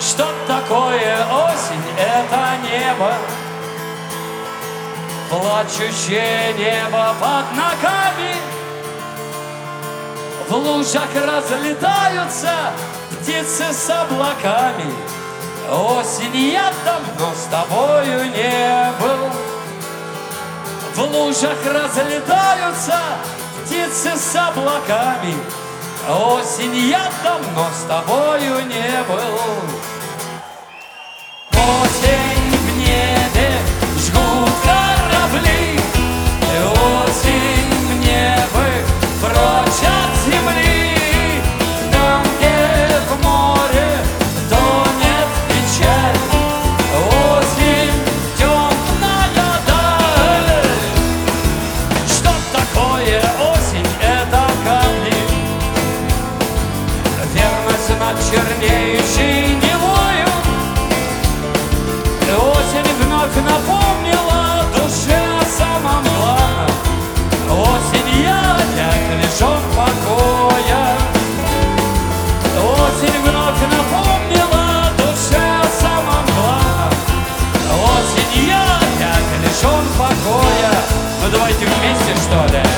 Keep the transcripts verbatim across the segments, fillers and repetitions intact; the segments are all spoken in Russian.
Что такое осень? Это небо, плачущее небо под ногами. В лужах разлетаются птицы с облаками. Осень, я давно с тобою не был. В лужах разлетаются птицы с облаками. Осень, я давно с тобою не был. Осень, в небе жгут корабли. Осень, в небе прочь от земли. Там, где в море тонет печаль. Осень, темная даль. Что такое осень? Это камни. Верность над чернеющей невою. Осень вновь напомнила душе о самом главном. Осень, я опять лишен покоя. Осень вновь напомнила душе о самом главном. Осень, я опять лишен покоя. Ну давайте вместе, что ли?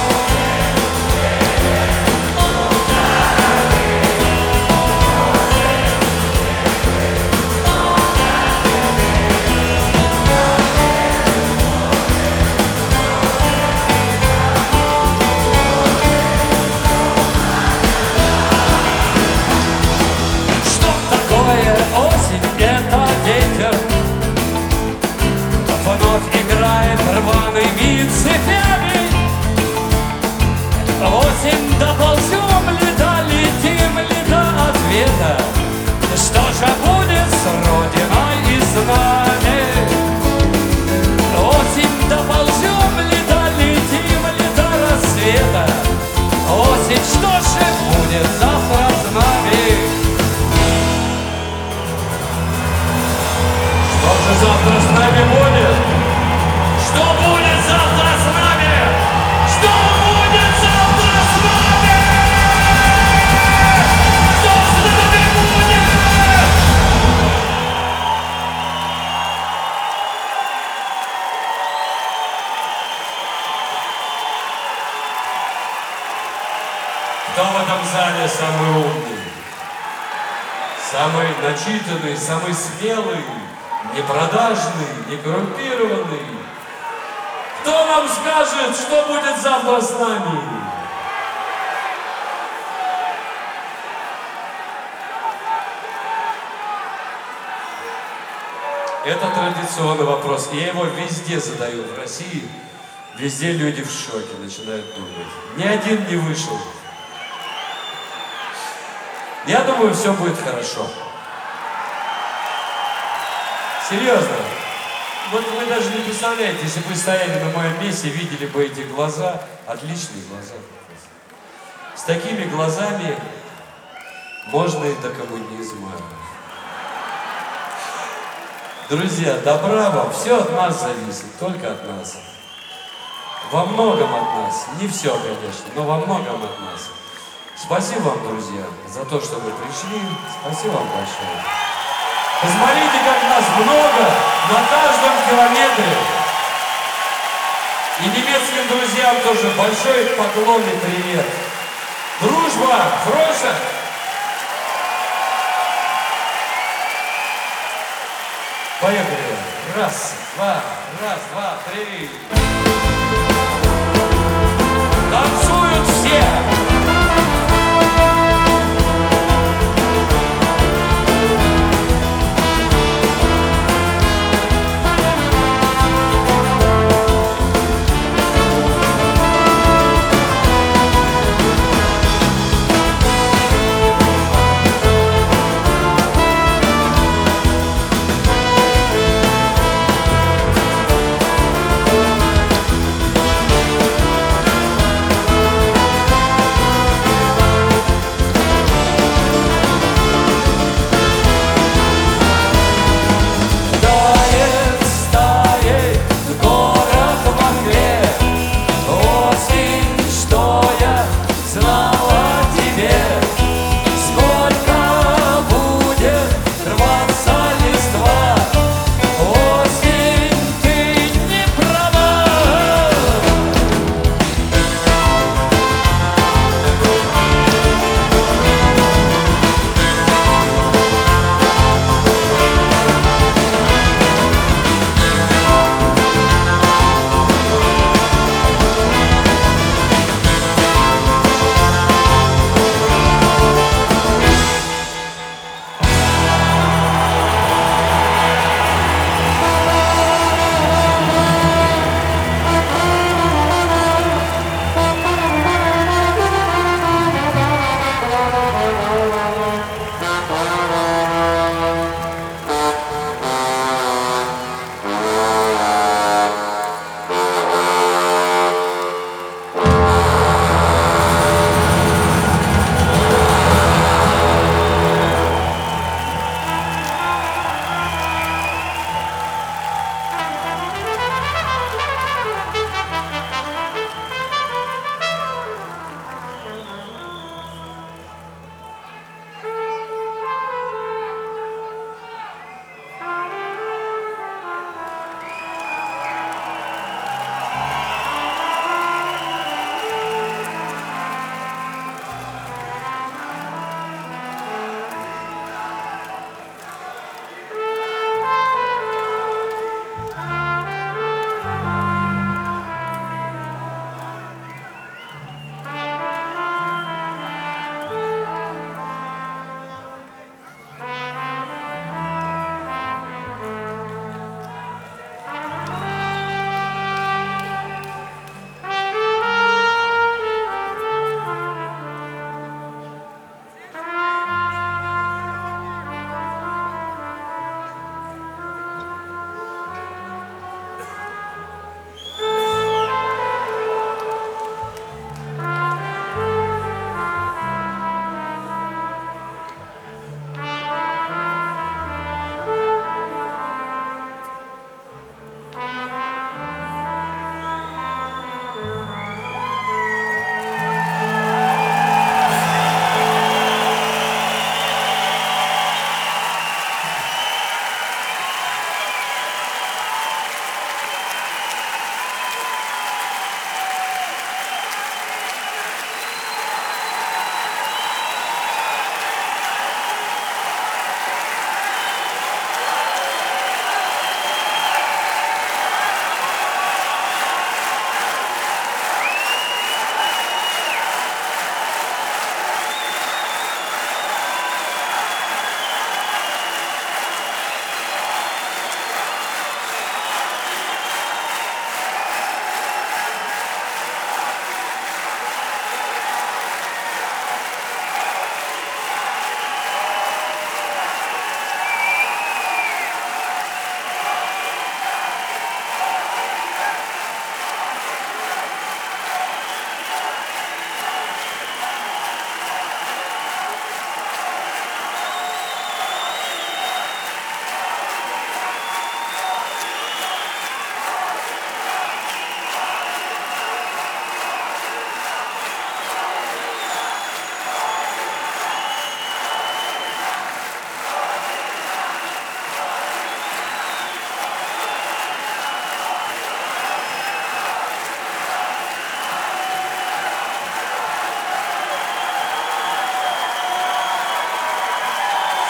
Вновь играет рваными цепями. Осень, доползем ли, долетим ли до ответа? Что же будет с Родиной и с нами? Осень, доползем ли, долетим ли до рассвета? Осень, что же будет завтра с нами? Что же завтра с нами будет? Что будет завтра с нами? Что будет завтра с нами? Что с нами будет? Кто в этом зале самый умный? Самый начитанный, самый смелый, непродажный, не коррумпированный? Кто нам скажет, что будет завтра с нами? Это традиционный вопрос, и я его везде задаю в России. Везде люди в шоке начинают думать. Ни один не вышел. Я думаю, все будет хорошо. Серьезно. Вот вы даже не представляете, если бы вы стояли на моем месте, видели бы эти глаза, отличные глаза. С такими глазами можно и до коммунизма. Друзья, добра вам, все от нас зависит, только от нас. Во многом от нас, не все, конечно, но во многом от нас. Спасибо вам, друзья, за то, что вы пришли. Спасибо вам большое. Посмотрите, как нас много на каждом километре. И немецким друзьям тоже большой поклон и привет. Дружба, Фройша! Поехали. Раз, два, раз, два, три. Танцуют все.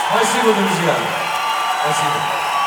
Спасибо, друзья. Спасибо.